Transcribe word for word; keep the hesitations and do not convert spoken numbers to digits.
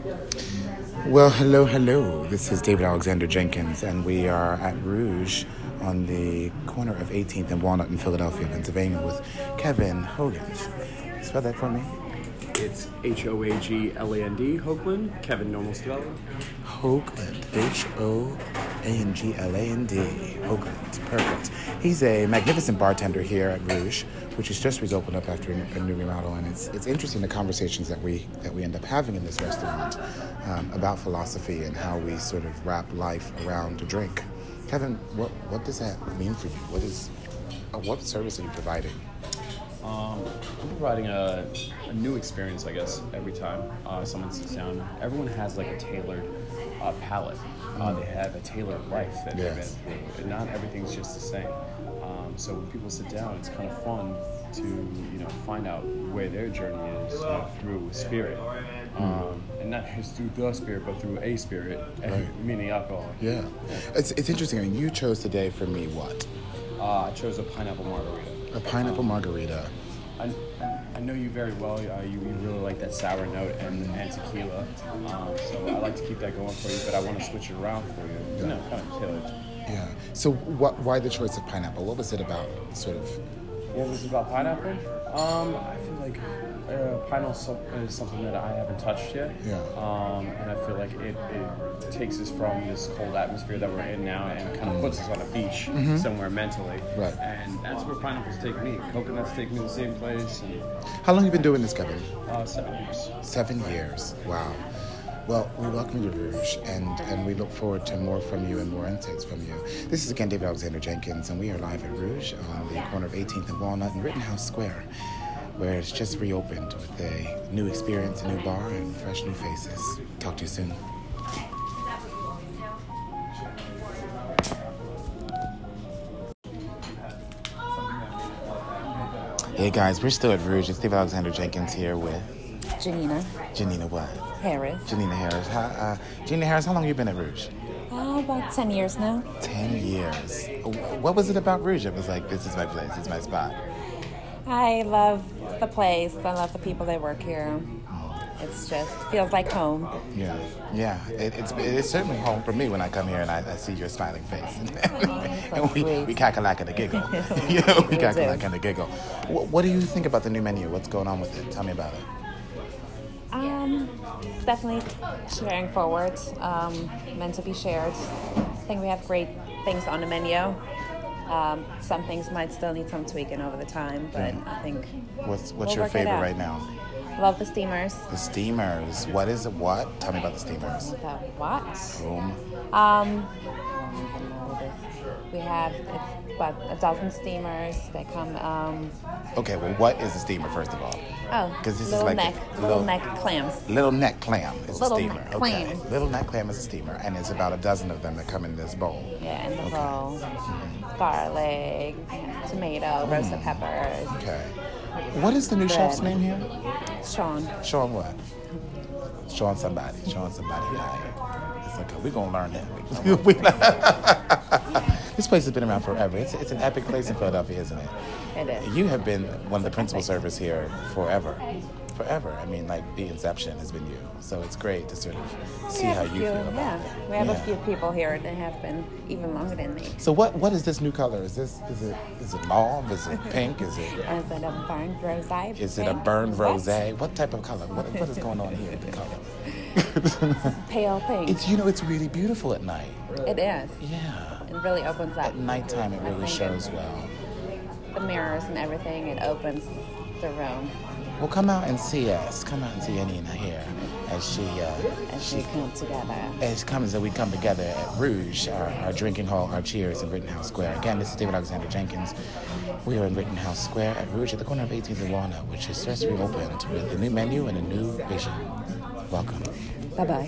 Well, hello, hello. This is David Alexander Jenkins, and we are at Rouge on the corner of eighteenth and Walnut in Philadelphia, Pennsylvania, with Kevin Hoagland. Spell that for me. It's H O A G L A N D, Hoagland. Kevin, normal spelling. Hoagland. H O A N G L A N D. Hoagland. Perfect. He's a magnificent bartender here at Rouge, which has just reopened up after a new remodel, and it's it's interesting the conversations that we that we end up having in this restaurant um, about philosophy and how we sort of wrap life around a drink. Kevin, what what does that mean for you? What is uh, what service are you providing? Um, I'm providing a, a new experience, I guess, every time uh, someone sits down. Everyone has like a tailored uh, palate. Uh, they have a tailored life that Yes. they've been through, and not everything's just the same. Um, so when people sit down, it's kind of fun to you know find out where their journey is you know, through spirit, um, and not just through the spirit, but through a spirit, Right. meaning alcohol. Yeah, it's it's interesting. I mean, you chose today for me what? Uh, I chose a pineapple margarita. A pineapple margarita. I, I know you very well. Uh, you, you really like that sour note and, and tequila. Um, so I like to keep that going for you, but I want to switch it around for you. You know, kind of tailored. Yeah. So what? Why the choice of pineapple? What was it about? Sort of. What was it about pineapple? Um, I feel like uh, pineapple is something that I haven't touched yet. Yeah. Um, and I feel like it, it takes us from this cold atmosphere that we're in now and kind of puts us on a beach Mm-hmm. somewhere mentally. Right. And that's where pineapples take me. Coconuts take me to the same place. And, How long have you been doing this, Kevin? uh, seven years. Seven years. Wow. Well, we welcome you to Rouge, and, and we look forward to more from you and more insights from you. This is again David Alexander Jenkins, and we are live at Rouge on the corner of eighteenth and Walnut in Rittenhouse Square, where it's just reopened with a new experience, a new bar, and fresh new faces. Talk to you soon. Hey guys, we're still at Rouge. It's David Alexander Jenkins here with Janina Janina what? Harris. Janina Harris. How, uh, Janina Harris, how long have you been at Rouge? Oh, about ten years now. Ten years. What was it about Rouge? It was like, this is my place, this is my spot. I love the place. I love the people that work here. It's just feels like home. Yeah, yeah. It, it's it's certainly home for me when I come here and I, I see your smiling face. and we, sweet. we cackalack and a giggle. you know, we We cackalack do. and a giggle. What, what do you think about the new menu? What's going on with it? Tell me about it. Um, it's definitely sharing forward. Um, meant to be shared. I think we have great things on the menu. Um, some things might still need some tweaking over the time, but Yeah. I think What's what's We'll your work it favorite out. right now? love the steamers. The steamers. What is it? What? Tell me about the steamers. The what? Boom. Um, I don't even know what it is. We have it's about a dozen steamers. They come. Um, Okay, well, what is a steamer, first of all? oh, 'Cause this is little like a neck, little- little neck clams. Little neck clam is Little a steamer. neck okay. clam. Little neck clam is a steamer, and it's about a dozen of them that come in this bowl. Yeah, in the Okay. bowl. Garlic, tomato, roasted peppers. Okay. What is the new Bread. chef's name here? Sean. Sean what? Sean somebody. Sean somebody. Yeah. It's okay. We're going to learn that. We- this place has been around forever. It's, it's an epic place in Philadelphia, isn't it? It is. You have been one of the principal epic. servers here forever. Forever. I mean, like, the inception has been you. So it's great to sort of see We how have a you few, feel about yeah. it. We have Yeah. a few people here that have been even longer than me. So what what is this new color? Is this is it is it mauve? Is it pink? Is it Is it a burned rosé? is it a burned rosé? What type of color? What what is going on here with the color? Pale pink. It's you know it's really beautiful at night. It is. Yeah. It really opens up. At nighttime it I really think shows it- well. The mirrors and everything. It opens the room Well, come out and see us. Come out and see Annie and here as she uh, as we come together. as comes as we come together at Rouge, our, our drinking hall, our cheers in Rittenhouse Square. Again, this is David Alexander Jenkins. We are in Rittenhouse Square at Rouge at the corner of eighteenth and Walnut, which is just reopened with a new menu and a new vision. Welcome. Bye bye.